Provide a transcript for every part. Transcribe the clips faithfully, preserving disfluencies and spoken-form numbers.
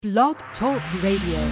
Blog Talk Radio.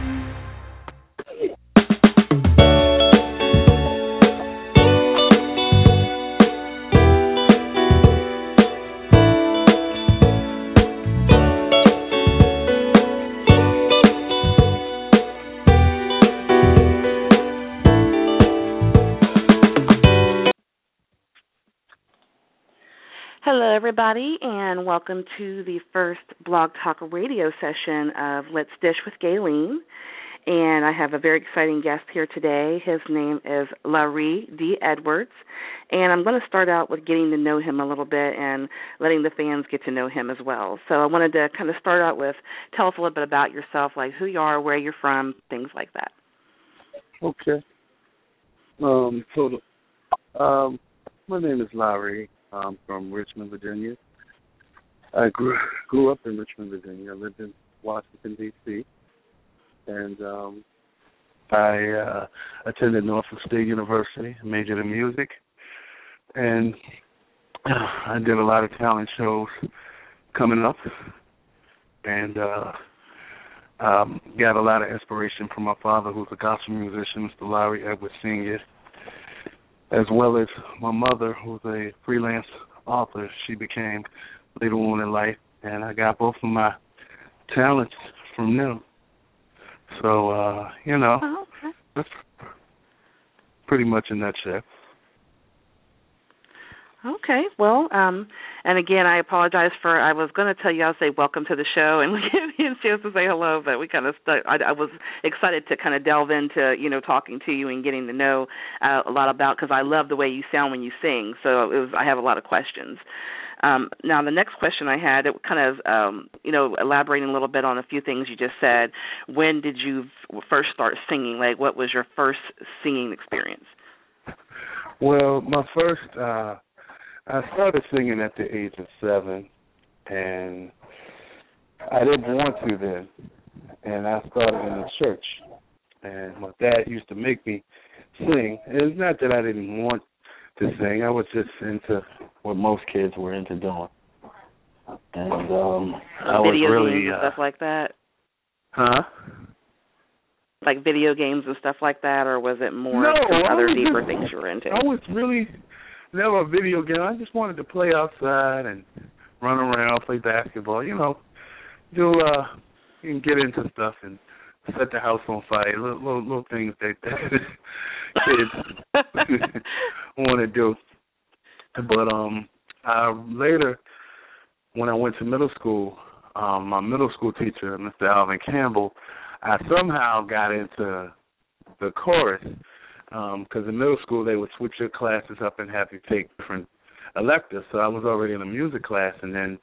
Hello, everybody, and welcome to the first Blog Talk Radio session of Let's Dish with Gayleen. And I have a very exciting guest here today. His name is Larry D. Edwards, and I'm going to start out with getting to know him a little bit and letting the fans get to know him as well. So I wanted to kind of start out with, tell us a little bit about yourself, like who you are, where you're from, things like that. Okay. Um, so, um, my name is Larry. I'm from Richmond, Virginia. I grew grew up in Richmond, Virginia. I lived in Washington, D C, and um, I uh, attended Norfolk State University, majored in music, and uh, I did a lot of talent shows coming up, and uh, um, got a lot of inspiration from my father, who's a gospel musician, Mister Larry Edwards Senior, as well as my mother, who's a freelance author. She became later on in life, and I got both of my talents from them. So, uh, you know, Oh, okay. that's pretty much in that nutshell. Okay, well, um, and again, I apologize for, I was going to tell you, I'll say welcome to the show and give you a chance to say hello, but we kind of stuck, I, I was excited to kind of delve into, you know, talking to you and getting to know uh, a lot about, because I love the way you sound when you sing, so it was, I have a lot of questions. Um, now, the next question I had, it kind of, um, you know, elaborating a little bit on a few things you just said. When did you first start singing? Like, what was your first singing experience? Well, my first, uh, I started singing at the age of seven, and I didn't want to then, and I started in the church, and my dad used to make me sing. It's not that I didn't want to sing. I was just into what most kids were into doing, and um, I was Video really games and uh, stuff like that? Huh? Like video games and stuff like that, or was it more no, some other was deeper just, things you were into? I was really never a video game. I just wanted to play outside and run around, play basketball. You know, do uh, you can get into stuff and set the house on fire. Little little, little things that, that kids want to do. But um, I, later, when I went to middle school, um, my middle school teacher, Mister Alvin Campbell, I somehow got into the chorus. Because um, in middle school, they would switch your classes up and have you take different electives. So I was already in a music class, and then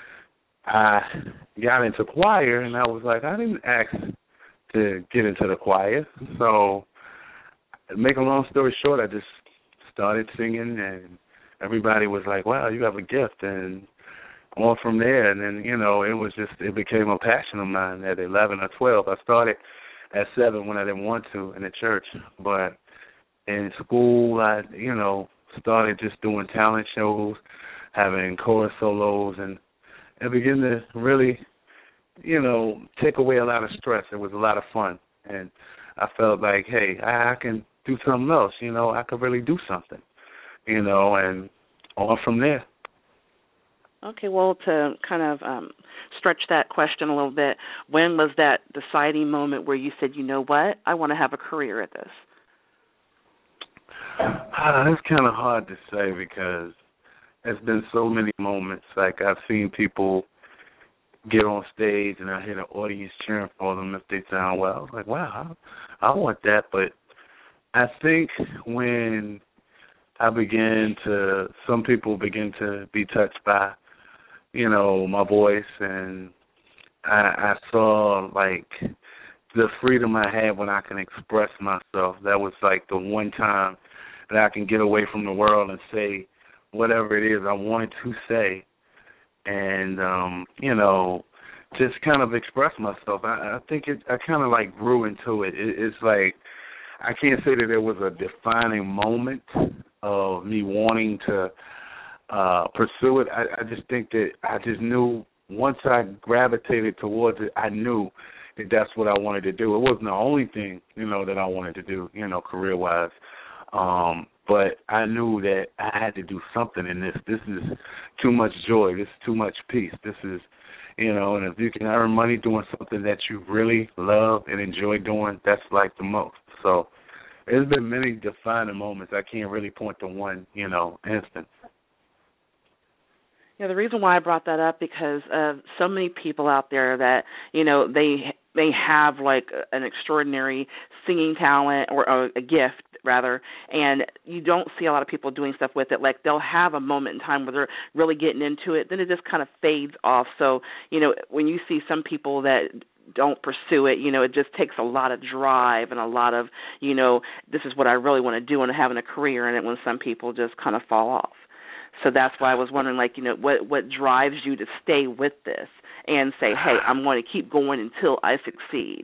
I got into choir, and I was like, I didn't ask to get into the choir. So, to make a long story short, I just started singing, and everybody was like, wow, you have a gift, and on from there. And then, you know, it was just, it became a passion of mine at eleven or twelve. I started at seven when I didn't want to in the church, but in school, I, you know, started just doing talent shows, having chorus solos, and it began to really, you know, take away a lot of stress. It was a lot of fun, and I felt like, hey, I, I can do something else, you know, I could really do something, you know, and on from there. Okay, well, to kind of um, stretch that question a little bit, when was that deciding moment where you said, you know what, I want to have a career at this? Uh, it's kind of hard to say because there's been so many moments. Like, I've seen people get on stage and I hear the audience cheering for them if they sound well. I was like, wow, I, I want that. But I think when I began to, some people begin to be touched by, you know, my voice, and I, I saw, like, the freedom I had when I can express myself. That was, like, the one time that I can get away from the world and say whatever it is I wanted to say, and um, you know, just kind of express myself. I, I think it. I kind of like grew into it. it. It's like I can't say that there was a defining moment of me wanting to uh, pursue it. I, I just think that I just knew once I gravitated towards it, I knew that that's what I wanted to do. It wasn't the only thing, you know, that I wanted to do, you know, career-wise. Um, but I knew that I had to do something in this. This is too much joy. This is too much peace. This is, you know, and if you can earn money doing something that you really love and enjoy doing, that's like the most. So there's been many defining moments. I can't really point to one, you know, instance. Yeah, the reason why I brought that up because uh, so many people out there that, you know, they they have like an extraordinary singing talent or, or a gift rather, and you don't see a lot of people doing stuff with it. Like they'll have a moment in time where they're really getting into it, then it just kind of fades off. So, you know, when you see some people that don't pursue it, you know, it just takes a lot of drive and a lot of, you know, this is what I really want to do and having a career in it when some people just kind of fall off. So that's why I was wondering, like, you know, what what drives you to stay with this and say, hey, I'm going to keep going until I succeed?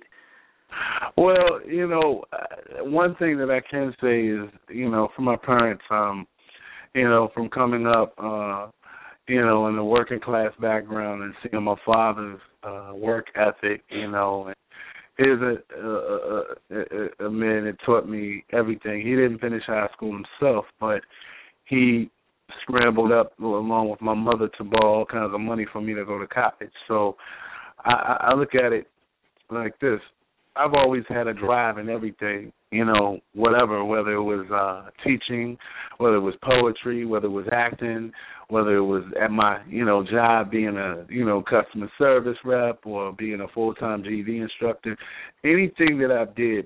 Well, you know, one thing that I can say is, you know, from my parents, um, you know, from coming up, uh, you know, in the working class background and seeing my father's uh, work ethic, you know, he's a, a, a, a man that taught me everything. He didn't finish high school himself, but he scrambled up along with my mother to borrow all kinds of money for me to go to college. So I, I look at it like this. I've always had a drive in everything, you know, whatever, whether it was uh, teaching, whether it was poetry, whether it was acting, whether it was at my, you know, job being a, you know, customer service rep or being a full-time G E D instructor. Anything that I did,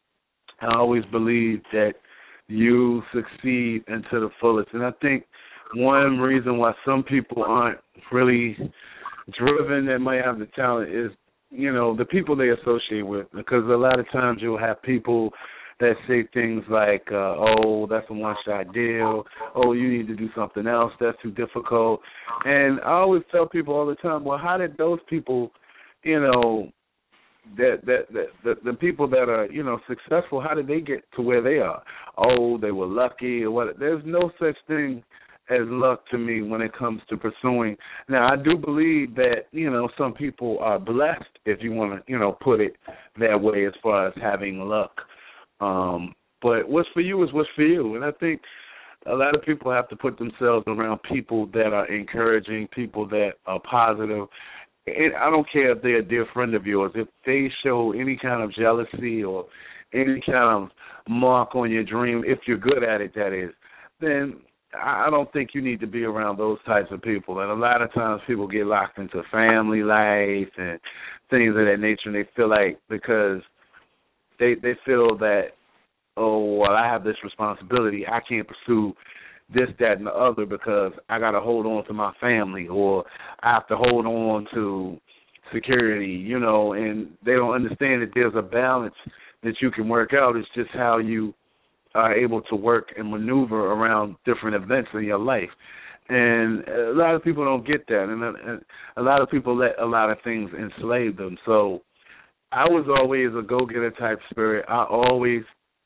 I always believed that you succeed into the fullest. And I think one reason why some people aren't really driven that might have the talent is, you know, the people they associate with. Because a lot of times you'll have people that say things like, uh, oh, that's a one-shot deal. Oh, you need to do something else. That's too difficult. And I always tell people all the time, well, how did those people, you know, that that, that the, the people that are, you know, successful, how did they get to where they are? Oh, they were lucky or what? There's no such thing as luck to me when it comes to pursuing. Now, I do believe that, you know, some people are blessed, if you want to, you know, put it that way as far as having luck. Um, but what's for you is what's for you. And I think a lot of people have to put themselves around people that are encouraging, people that are positive. And I don't care if they're a dear friend of yours. If they show any kind of jealousy or any kind of mark on your dream, if you're good at it, that is, then I don't think you need to be around those types of people. And a lot of times people get locked into family life and things of that nature, and they feel like because they they feel that, oh, well, I have this responsibility, I can't pursue this, that, and the other because I got to hold on to my family or I have to hold on to security, you know, and they don't understand that there's a balance that you can work out. It's just how you are able to work and maneuver around different events in your life. And a lot of people don't get that, and a lot of people let a lot of things enslave them. So I was always a go-getter type spirit. I always,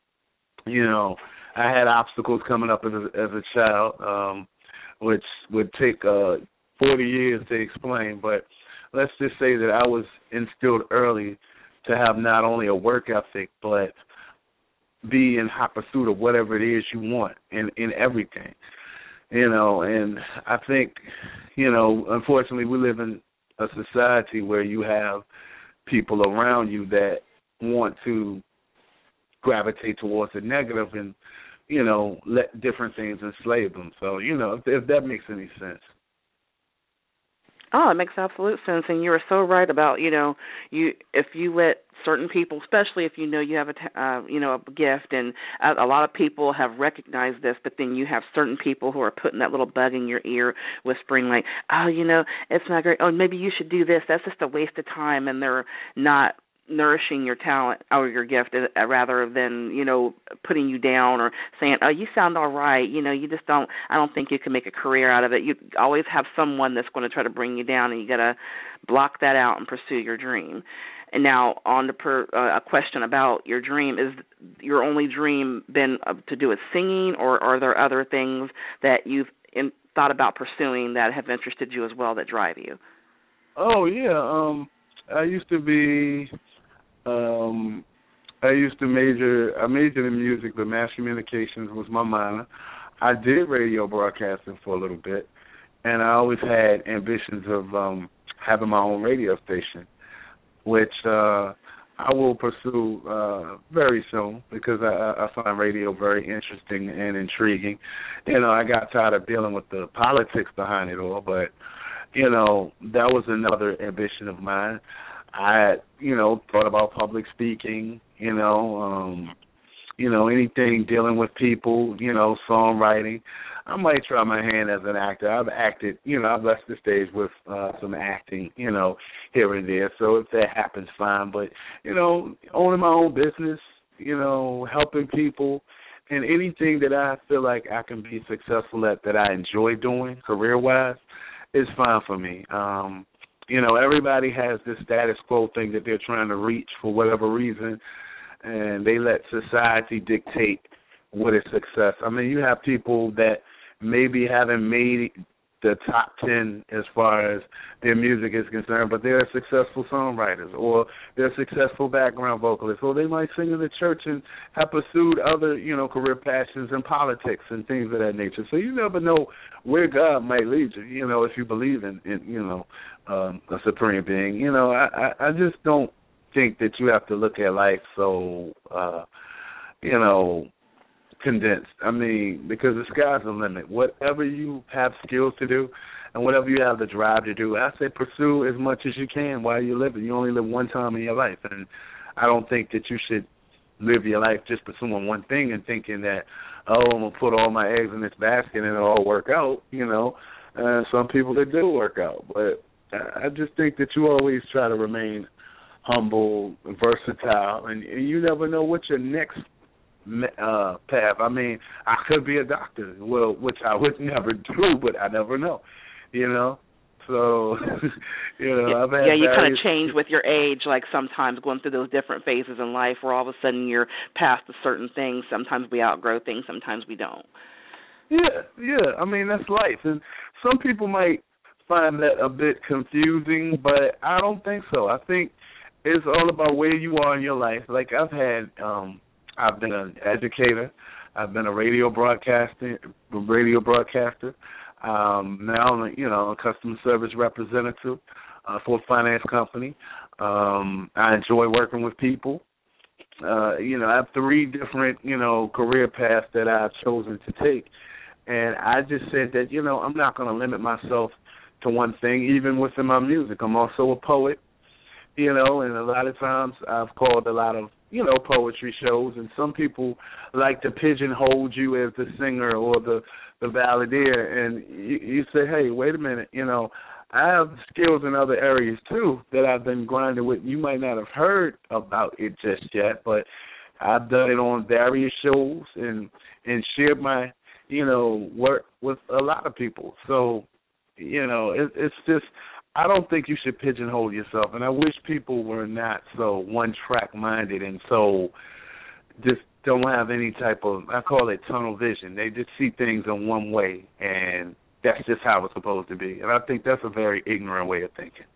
you know, I had obstacles coming up as a, as a child, um, which would take uh, forty years to explain. But let's just say that I was instilled early to have not only a work ethic, but be in hot pursuit of whatever it is you want in, in everything. You know, and I think, you know, unfortunately we live in a society where you have people around you that want to gravitate towards the negative and, you know, let different things enslave them. So, you know, if, if that makes any sense. Oh, it makes absolute sense, and you are so right about, you know, you if you let certain people, especially if you know you have a, uh, you know, a gift, and a, a lot of people have recognized this, but then you have certain people who are putting that little bug in your ear, whispering like, oh, you know, it's not great. Oh, maybe you should do this. That's just a waste of time, and they're not nourishing your talent or your gift uh, rather than, you know, putting you down or saying, oh, you sound all right, you know, you just don't, I don't think you can make a career out of it. You always have someone that's going to try to bring you down, and you got to block that out and pursue your dream. And now on to per, uh, a question about your dream. Is your only dream been uh, to do with singing, or are there other things that you've in, thought about pursuing that have interested you as well that drive you? Oh yeah. Um, I used to be. Um, I used to major. I majored in music, but mass communications was my minor. I did radio broadcasting for a little bit, and I always had ambitions of um, having my own radio station, which uh, I will pursue uh, very soon because I, I find radio very interesting and intriguing. You know, I got tired of dealing with the politics behind it all, but you know, that was another ambition of mine. I, you know, thought about public speaking, you know, um, you know, anything dealing with people, you know, songwriting. I might try my hand as an actor. I've acted, you know, I've left the stage with uh, some acting, you know, here and there. So if that happens, fine. But, you know, owning my own business, you know, helping people, and anything that I feel like I can be successful at that I enjoy doing career-wise is fine for me. Um, you know, everybody has this status quo thing that they're trying to reach for whatever reason, and they let society dictate what is success. I mean, you have people that maybe haven't made the top ten as far as their music is concerned, but they're successful songwriters, or they're successful background vocalists, or they might sing in the church and have pursued other, you know, career passions in politics and things of that nature. So you never know where God might lead you, you know, if you believe in, in you know, um, a supreme being. You know, I, I, I just don't think that you have to look at life so, uh, you know, condensed. I mean, because the sky's the limit. Whatever you have skills to do and whatever you have the drive to do, I say pursue as much as you can while you're living. You only live one time in your life, and I don't think that you should live your life just pursuing one thing and thinking that, oh, I'm going to put all my eggs in this basket and it'll all work out, you know. Uh, some people, it do work out, but I just think that you always try to remain humble, versatile, and, and you never know what your next uh, path. I mean, I could be a doctor, well, which I would never do, but I never know, you know. So, you know, yeah, I've had yeah, you various... kind of change with your age, like sometimes going through those different phases in life where all of a sudden you're past a certain thing. Sometimes we outgrow things, sometimes we don't. Yeah, yeah. I mean, that's life, and some people might find that a bit confusing, but I don't think so. I think it's all about where you are in your life. Like I've had, um, I've been an educator, I've been a radio broadcaster, radio broadcaster. Um, now I'm, you know, a customer service representative uh, for a finance company. Um, I enjoy working with people. Uh, you know, I have three different, you know, career paths that I've chosen to take, and I just said that, you know, I'm not going to limit myself to one thing, even within my music. I'm also a poet, you know, and a lot of times I've called a lot of, you know, poetry shows, and some people like to pigeonhole you as the singer or the, the balladeer, and you, you say, hey, wait a minute, you know, I have skills in other areas, too, that I've been grinding with. You might not have heard about it just yet, but I've done it on various shows and, and shared my, you know, work with a lot of people. So, you know, it, it's just, I don't think you should pigeonhole yourself, and I wish people were not so one-track minded and so just don't have any type of, I call it tunnel vision. They just see things in one way, and that's just how it's supposed to be. And I think that's a very ignorant way of thinking.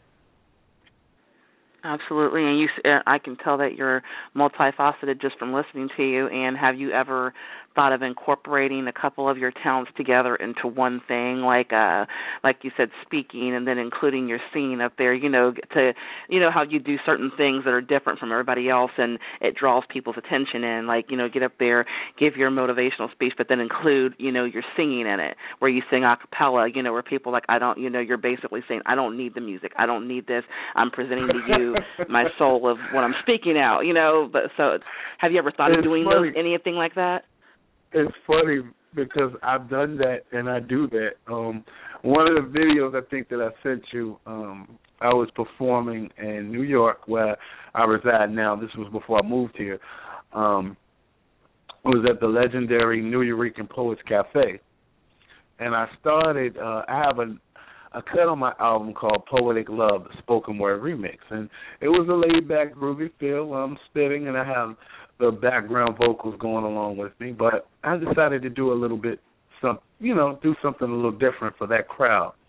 Absolutely, and you, uh, I can tell that you're multifaceted just from listening to you. And have you ever thought of incorporating a couple of your talents together into one thing, like uh, like you said, speaking, and then including your singing up there? You know, to you know how you do certain things that are different from everybody else, and it draws people's attention in. Like, you know, get up there, give your motivational speech, but then include, you know, your singing in it, where you sing a cappella. You know, where people like, I don't, you know, you're basically saying, I don't need the music, I don't need this. I'm presenting to you my soul of what I'm speaking out, you know. But so, have you ever thought it's of doing funny. those, anything like that? It's funny because I've done that and I do that. Um, one of the videos I think that I sent you, um, I was performing in New York, where I reside now. This was before I moved here. Um, it was at the legendary New Eurekan Poets Cafe, and I started. Uh, I have a a cut on my album called Poetic Love, the spoken word remix. And it was a laid-back, groovy feel. I'm spitting, and I have the background vocals going along with me. But I decided to do a little bit, some, you know, do something a little different for that crowd.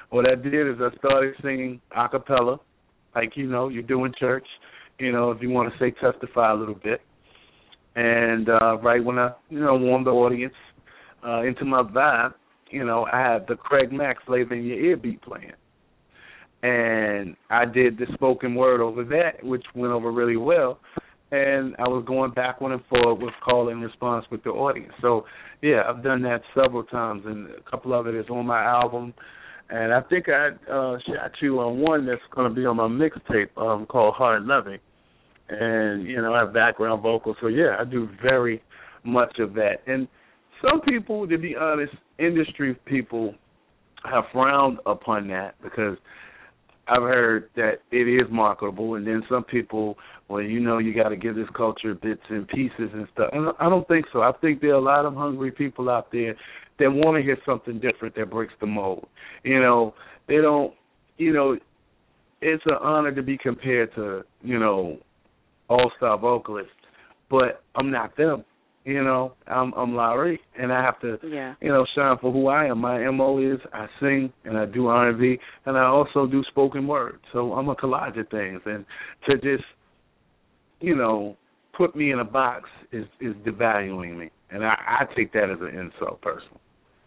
what I did is I started singing a cappella, like, you know, you do in church, you know, if you want to say testify a little bit. And uh, right when I, you know, warmed the audience uh, into my vibe, you know, I had the Craig Mack Flavor in Your Ear beat playing. And I did the spoken word over that, which went over really well. And I was going backward and forward with call and response with the audience. So, yeah, I've done that several times, and a couple of it is on my album. And I think I uh, shot you on one that's going to be on my mixtape um, called Hard Loving. And, you know, I have background vocals. So, yeah, I do very much of that. And some people, to be honest, industry people have frowned upon that because I've heard that it is marketable, and then some people, well, you know, you got to give this culture bits and pieces and stuff. And I don't think so. I think there are a lot of hungry people out there that want to hear something different that breaks the mold. You know, they don't, you know, it's an honor to be compared to, you know, all-star vocalists, but I'm not them. You know, I'm I'm Larry, and I have to, yeah. you know, shine for who I am. My M O is I sing and I do R and B, and I also do spoken word. So I'm a collage of things, and to just, you know, put me in a box is is devaluing me, and I, I take that as an insult, personally.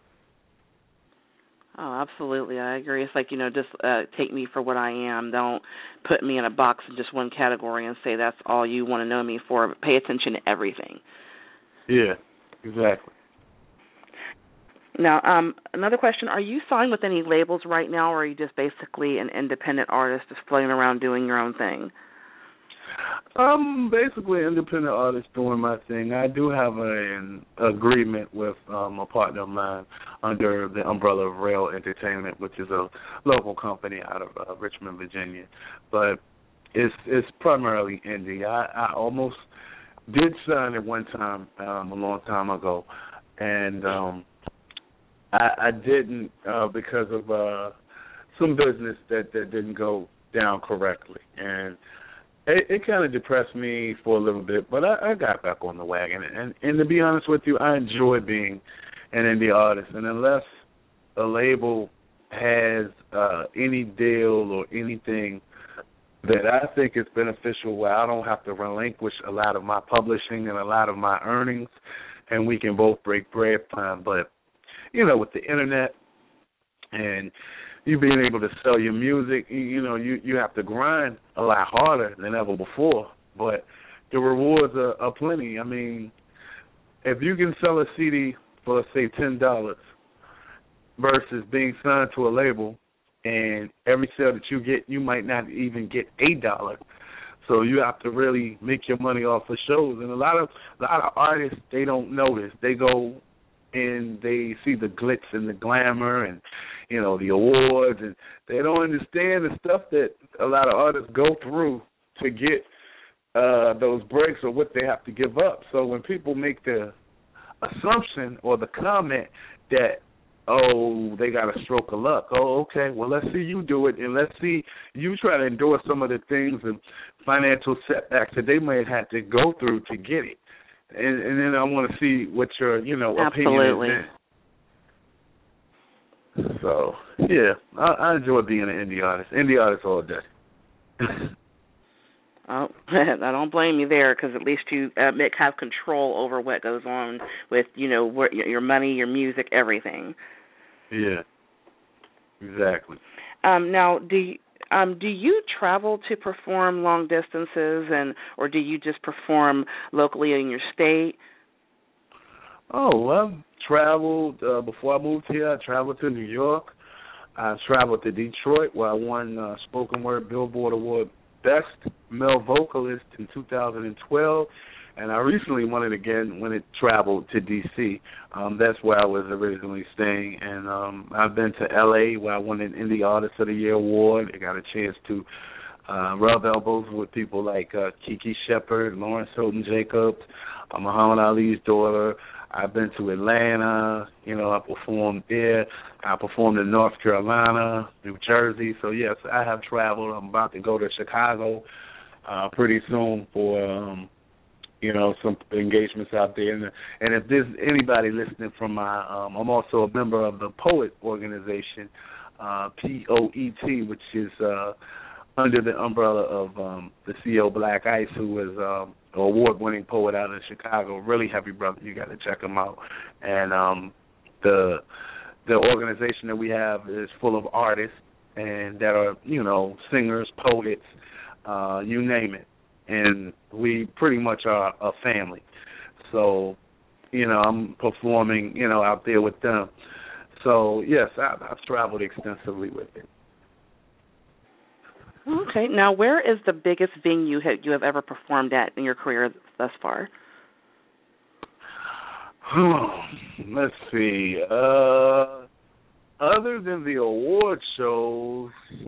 Oh, absolutely. I agree. It's like, you know, just uh, take me for what I am. Don't put me in a box in just one category and say that's all you want to know me for. Pay attention to everything. Yeah, exactly. Now, um, another question, are you signed with any labels right now, or are you just basically an independent artist just floating around doing your own thing? I'm basically an independent artist doing my thing. I do have a, an agreement with um, a partner of mine under the umbrella of Rail Entertainment, which is a local company out of uh, Richmond, Virginia. But it's it's primarily indie. I, I almost did sign at one time um, a long time ago, and um, I, I didn't uh, because of uh, some business that, that didn't go down correctly, and it, it kind of depressed me for a little bit, but I, I got back on the wagon, and, and to be honest with you, I enjoy being an indie artist, and unless a label has uh, any deal or anything that I think is beneficial where I don't have to relinquish a lot of my publishing and a lot of my earnings, and we can both break bread time. But, you know, with the Internet and you being able to sell your music, you know, you, you have to grind a lot harder than ever before. But the rewards are, are plenty. I mean, if you can sell a C D for, say, ten dollars versus being signed to a label, and every sale that you get, you might not even get eight dollars. So you have to really make your money off of shows. And a lot of a lot of artists, they don't know this. They go and they see the glitz and the glamour and, you know, the awards, and they don't understand the stuff that a lot of artists go through to get uh, those breaks or what they have to give up. So when people make the assumption or the comment that, oh, they got a stroke of luck. Oh, okay, well, let's see you do it, and let's see you try to endure some of the things and financial setbacks that they may have had to go through to get it. And, and then I want to see what your, you know, Absolutely. opinion is then. So, yeah, I, I enjoy being an indie artist. Indie artist all day. Oh, I don't blame you there, because at least you uh, have control over what goes on with, you know, what, your money, your music, everything. Yeah, exactly. Um, now, do you, um, do you travel to perform long distances, and or do you just perform locally in your state? Oh, I've traveled uh, before I moved here. I traveled to New York. I traveled to Detroit, where I won uh, Spoken Word Billboard Award Best Male Vocalist in two thousand twelve, and I recently won it again when it traveled to D C. Um, that's where I was originally staying, and um, I've been to L A where I won an Indie Artist of the Year award. I got a chance to uh, rub elbows with people like uh, Kiki Shepard, Lawrence Hilton Jacobs, uh, Muhammad Ali's daughter. I've been to Atlanta, you know, I performed there. I performed in North Carolina, New Jersey. So, yes, I have traveled. I'm about to go to Chicago uh, pretty soon for, um, you know, some engagements out there. And, and if there's anybody listening from my, um, I'm also a member of the Poet Organization, uh, P O E T, which is uh, under the umbrella of um, the C E O Black Ice, who is um, an award-winning poet out of Chicago. Really heavy brother. You got to check him out. And um, the the organization that we have is full of artists and that are, you know, singers, poets, uh, you name it. And we pretty much are a family. So, you know, I'm performing, you know, out there with them. So, yes, I, I've traveled extensively with it. Okay. Now, where is the biggest venue have you have ever performed at in your career thus far? Let's see. Uh, other than the award shows,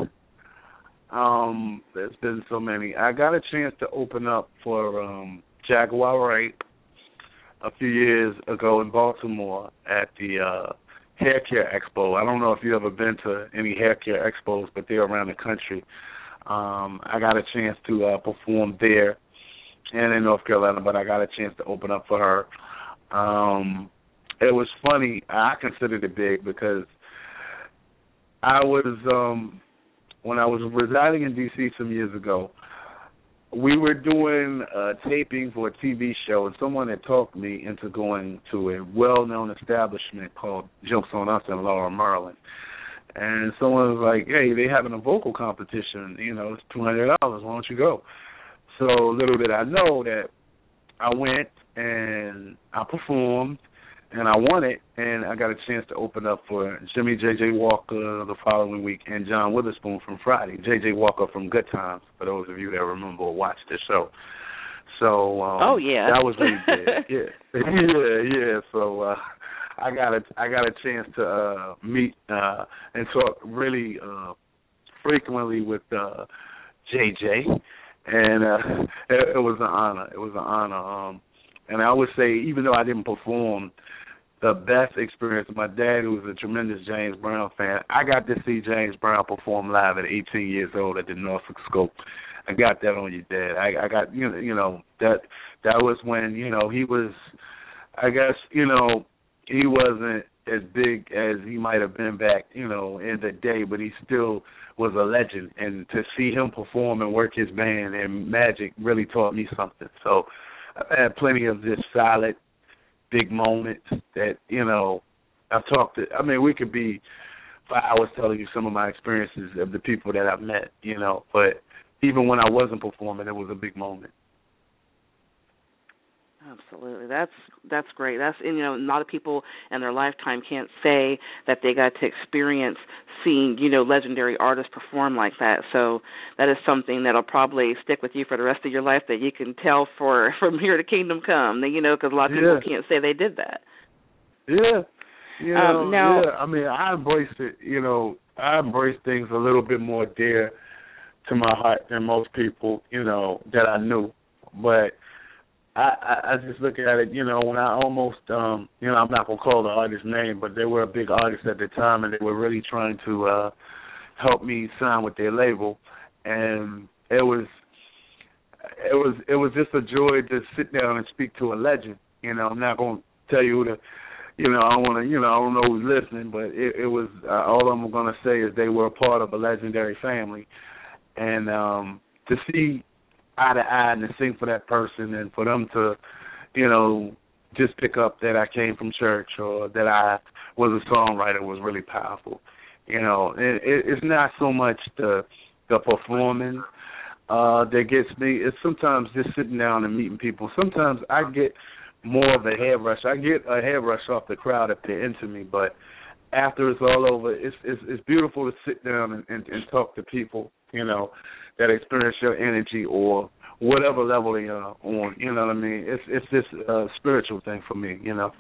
um, there's been so many. I got a chance to open up for um, Jaguar Wright a few years ago in Baltimore at the uh, Hair Care Expo. I don't know if you've ever been to any hair care expos, but they're around the country. Um, I got a chance to uh, perform there and in North Carolina, but I got a chance to open up for her. Um, it was funny. I considered it big because I was, um, when I was residing in D C some years ago, we were doing a taping for a T V show, and someone had talked me into going to a well-known establishment called Jokes on Us in Laurel, Maryland. And someone was like, hey, they having a vocal competition. You know, it's two hundred dollars. Why don't you go? So little did I know that I went and I performed, and I won it, and I got a chance to open up for Jimmy J J Walker the following week and John Witherspoon from Friday. J J Walker from Good Times, for those of you that remember or watched the show. So um, oh yeah, that was really big. Yeah, yeah, yeah. So uh, I got a I got a chance to uh, meet uh, and talk really uh, frequently with uh, J J, and uh, it, it was an honor. It was an honor. Um, and I would say, even though I didn't perform, the best experience, my dad, who was a tremendous James Brown fan, I got to see James Brown perform live at eighteen years old at the Norfolk Scope. I got that on you, Dad. I, I got, you know, you know, that that was when, you know, he was, I guess, you know, he wasn't as big as he might have been back, you know, in the day, but he still was a legend. And to see him perform and work his band and Magic really taught me something. So I've had plenty of just solid, big moments that, you know, I've talked to. I mean, we could be for hours telling you some of my experiences of the people that I've met, you know, but even when I wasn't performing, it was a big moment. Absolutely, that's that's great. That's and, you know, a lot of people in their lifetime can't say that they got to experience seeing, you know, legendary artists perform like that. So that is something that'll probably stick with you for the rest of your life that you can tell for from here to Kingdom Come. You know, because a lot of people yeah. can't say they did that. Yeah, you know, um, now, yeah. I mean, I embraced it. You know, I embraced things a little bit more dear to my heart than most people, you know, that I knew. But I, I, I just look at it, you know, when I almost, um, you know, I'm not going to call the artist's name, but they were a big artist at the time, and they were really trying to uh, help me sign with their label. And it was, it was, it was just a joy to sit down and speak to a legend. You know, I'm not going to tell you who the, you know, I don't want to, you know, I don't know who's listening, but it, it was, uh, all I'm going to say is they were a part of a legendary family. And um, to see eye to eye and to sing for that person and for them to, you know, just pick up that I came from church or that I was a songwriter was really powerful. You know, it, it, it's not so much the the performing uh, that gets me. It's sometimes just sitting down and meeting people. Sometimes I get more of a head rush. I get a head rush off the crowd if they're into me, but after it's all over, it's it's, it's beautiful to sit down and, and, and talk to people, you know, that experience your energy or whatever level they are on. You know what I mean? It's it's this uh, spiritual thing for me, you know.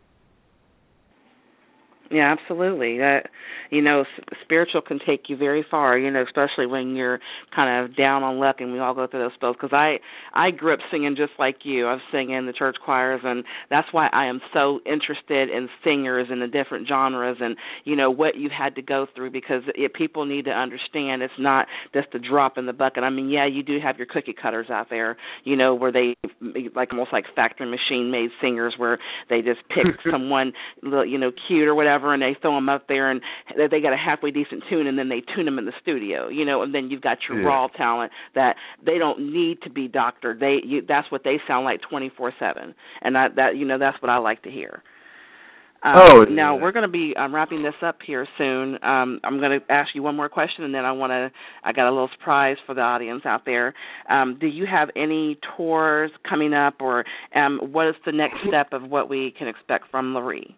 Yeah, absolutely. That, you know, s- spiritual can take you very far, you know, especially when you're kind of down on luck, and we all go through those spells. Because I, I grew up singing just like you. I was singing in the church choirs, and that's why I am so interested in singers and the different genres and, you know, what you had to go through, because it, people need to understand it's not just a drop in the bucket. I mean, yeah, you do have your cookie cutters out there, you know, where they, like almost like factory machine-made singers where they just pick someone, you know, cute or whatever, whatever, and they throw them up there, and they got a halfway decent tune, and then they tune them in the studio, you know, and then you've got your yeah. raw talent that they don't need to be doctored. They you, that's what they sound like twenty-four seven, and that, that you know that's what I like to hear. Um, oh, yeah. Now, we're going to be um, wrapping this up here soon. Um, I'm going to ask you one more question, and then I want to, I got a little surprise for the audience out there. Um, do you have any tours coming up, or um, what is the next step of what we can expect from Larry?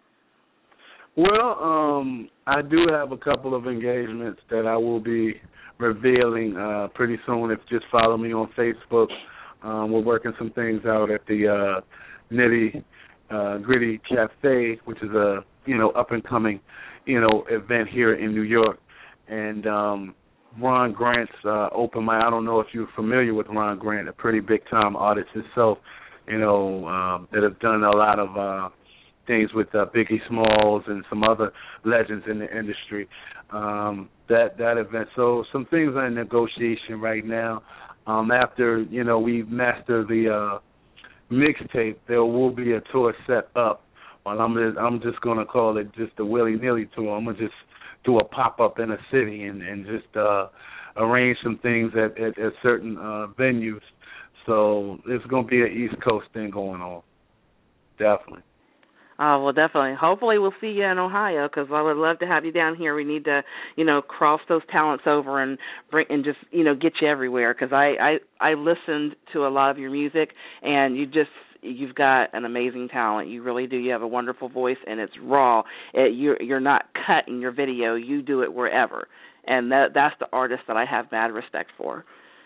Well, um, I do have a couple of engagements that I will be revealing uh, pretty soon. If you just follow me on Facebook. Um, we're working some things out at the uh, Nitty Uh, Gritty Cafe, which is a you know up and coming you know event here in New York, and um, Ron Grant's uh, open mic. I don't know if you're familiar with Ron Grant, a pretty big time artist himself, you know um, that have done a lot of uh, things with uh, Biggie Smalls and some other legends in the industry. Um, that that event. So some things are in negotiation right now. Um, after you know we master the uh, mixtape, there will be a tour set up. Well, I'm just, I'm just gonna call it just a willy nilly tour. I'm gonna just do a pop up in a city and and just uh, arrange some things at at, at certain uh, venues. So it's gonna be an East Coast thing going on. Definitely. Oh, well, definitely. Hopefully we'll see you in Ohio, because I would love to have you down here. We need to, you know, cross those talents over and bring and just, you know, get you everywhere, because I, I, I listened to a lot of your music, and you just, you've got an amazing talent. You really do. You have a wonderful voice, and it's raw. It, you're, you're not cut in your video. You do it wherever, and that that's the artist that I have mad respect for.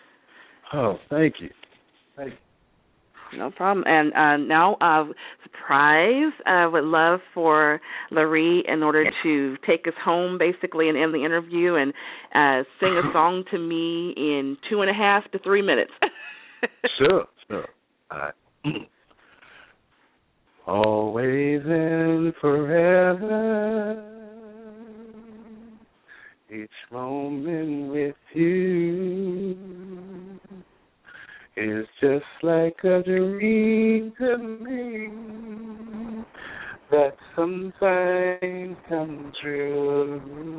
Oh, thank you. Thank you. No problem. And uh, now, uh, surprise, I uh, would love for Larry, in order to take us home, basically, and end the interview, and uh, sing a song to me in two and a half to three minutes. Sure, sure. All right. Always and forever, each moment with you is just like a dream to me that sometimes comes true.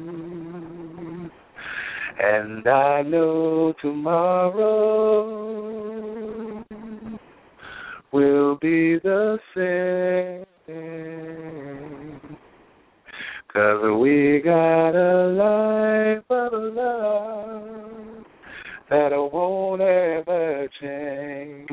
And I know tomorrow will be the same, 'cause we got a life of love that I won't ever change.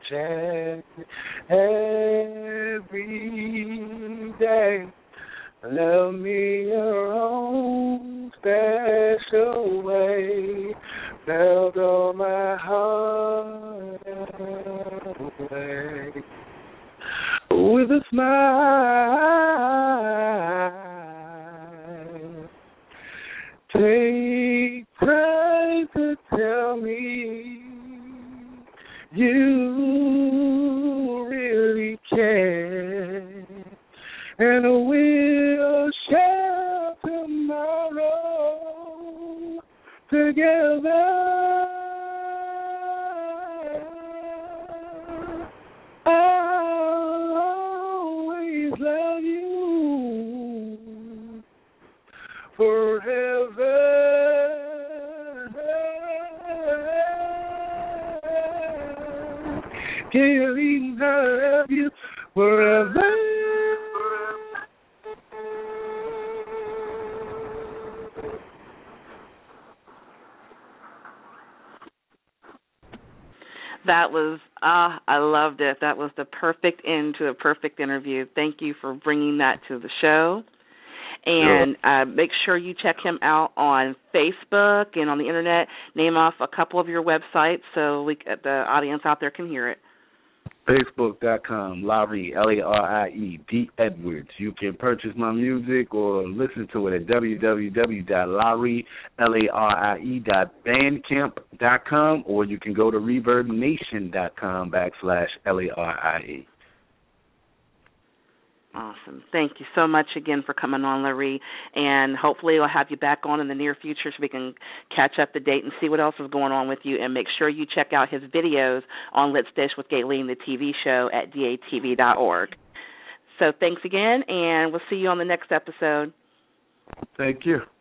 Every day, love me your own special way. Melt all my heart away with a smile. Take time to tell me you really care, and we'll share tomorrow together. I'll always love you forever. Can't I love you forever. That was, ah, uh, I loved it. That was the perfect end to a perfect interview. Thank you for bringing that to the show. And uh, make sure you check him out on Facebook and on the Internet. Name off a couple of your websites so we, the audience out there can hear it. Facebook dot com, Larry, L A R I E, D. Edwards. You can purchase my music or listen to it at w w w dot larry, L A R I E, dot bandcamp dot com, or you can go to reverb nation dot com backslash L A R I E. Awesome. Thank you so much again for coming on, Larry, and hopefully we'll have you back on in the near future so we can catch up to date and see what else is going on with you, and make sure you check out his videos on Let's Dish with Gayleen, the T V show, at D A T V dot org. So thanks again, and we'll see you on the next episode. Thank you.